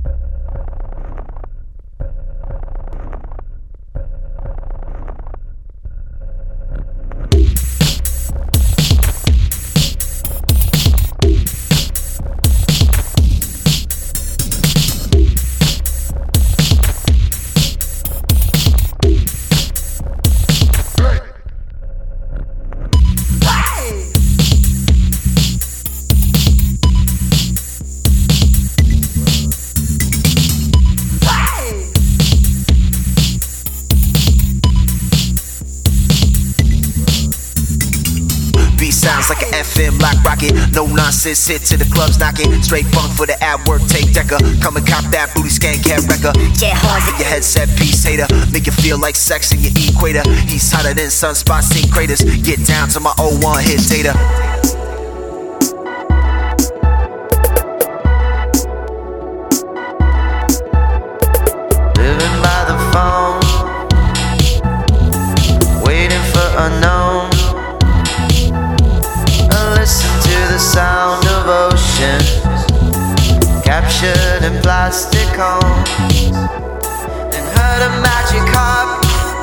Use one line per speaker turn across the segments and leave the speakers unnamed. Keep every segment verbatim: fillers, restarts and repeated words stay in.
Sounds like an F M lock rocket. No nonsense, hit to the clubs knocking. Straight funk for the ad work, take decker. Come and cop that booty scan cat wrecker. Jet horns in your headset piece hater. Make you feel like sex in your equator. He's hotter than sunspots in craters. Get down to my oh one hit data.
Living by the phone, waiting for unknown. Listen to the sound of oceans, captured in plastic homes. And heard a magic harp,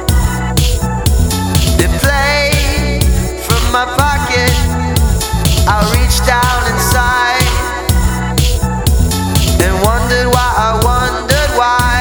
it played from my pocket. I reached down inside and wondered why, I wondered why.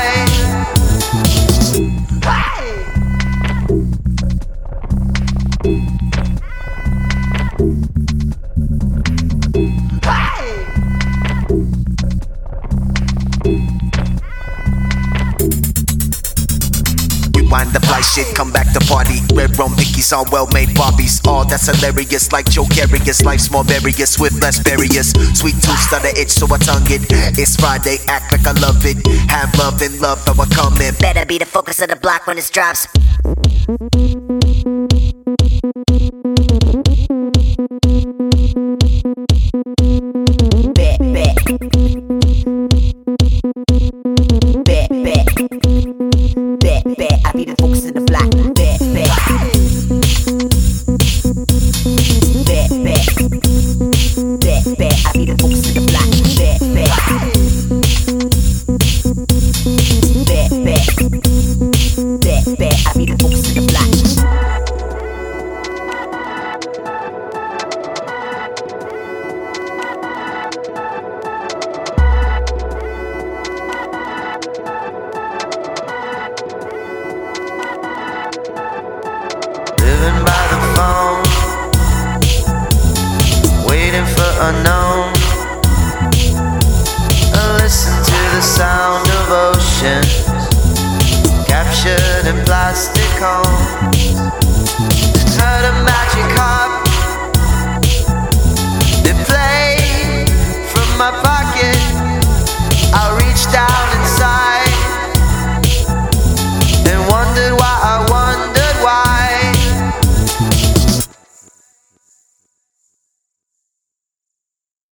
Wind the fly shit, come back to party. Red rum Vickies on well-made Barbies. All that's hilarious, like Joe Carrius. Life's more various with less barriers. Sweet tooth started itch, so I tongue it. It's Friday, act like I love it. Have love and love, how I come in.
Better be the focus of the block when it drops. Bet, bet. Bet, bet. Bet, bet. I be the focus of the block. Bet, bet. Bet, bet. Bet, bet. I be the focus of the block. Bet, bet. Bet, bet. Bet, bet. I be the focus of the block.
Living by the phone, waiting for unknown. I listen to the sound of oceans, captured in plastic homes. Heard a magic harp,